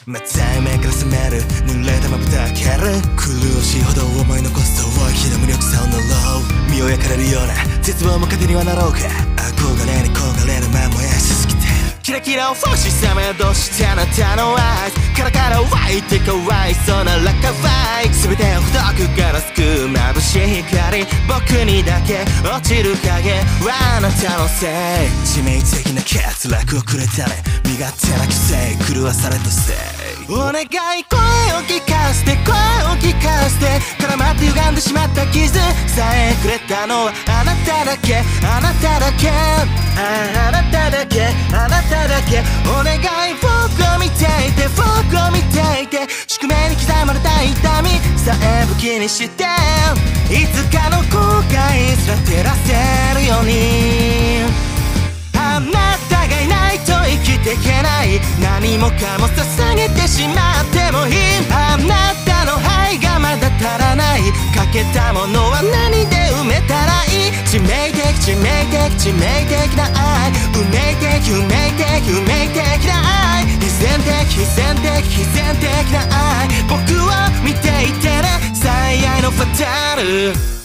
また夢から覚める濡れたまぶた開ける苦しいほど思い残すと大きな無力さを呪う身を焼かれるような絶望も糧にはなろうか憧れに焦がれるまま燃やしすぎてキラキラをフォーシさめどしてあなたのアイスカラカラ湧いてかわいそうなラッカファイ全てを太くガラスく眩しい光僕にだけ落ちる影はあなたのせい致命的な欠落をくれたね身勝手な規制狂わされたせいお願い声を聞かせて声を聞かせて絡まって歪んでしまった傷さえくれたのはあなただけあなただけあなただけあなただけお願い僕を見ていて僕を見ていて宿命に刻まれた痛みさえ武器にしていつかの後悔すら照らせるようにあなたがいないと生きていけない何もかも捧げてしまってもいいあなたの愛がまだ足らない欠けたものは何で埋めたらいい致命的致命的致命的な愛運命的運命的運命的な愛必然的必然的必然的な愛僕を見ていてね最愛のファタル